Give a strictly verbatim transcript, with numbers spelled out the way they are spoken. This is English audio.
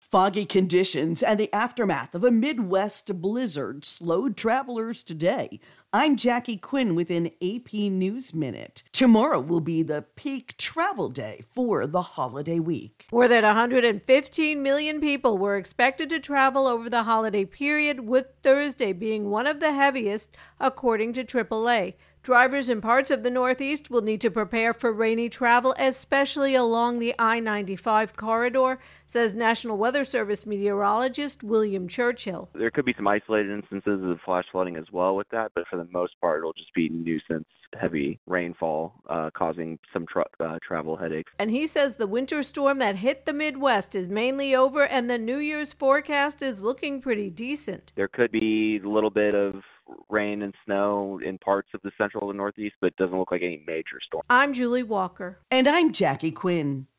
Foggy conditions and the aftermath of a Midwest blizzard slowed travelers today. I'm Jackie Quinn with an A P News Minute. Tomorrow will be the peak travel day for the holiday week. More than one hundred fifteen million people were expected to travel over the holiday period, with Thursday being one of the heaviest, according to triple A. Drivers in parts of the Northeast will need to prepare for rainy travel, especially along the I ninety-five corridor, says National Weather Service meteorologist William Churchill. There could be some isolated instances of flash flooding as well with that, but for the most part, it'll just be nuisance, heavy rainfall, uh, causing some tra- uh, travel headaches. And he says the winter storm that hit the Midwest is mainly over, and the New Year's forecast is looking pretty decent. There could be a little bit of rain and snow in parts of the central and northeast, but it doesn't look like any major storm. I'm Julie Walker. And I'm Jackie Quinn.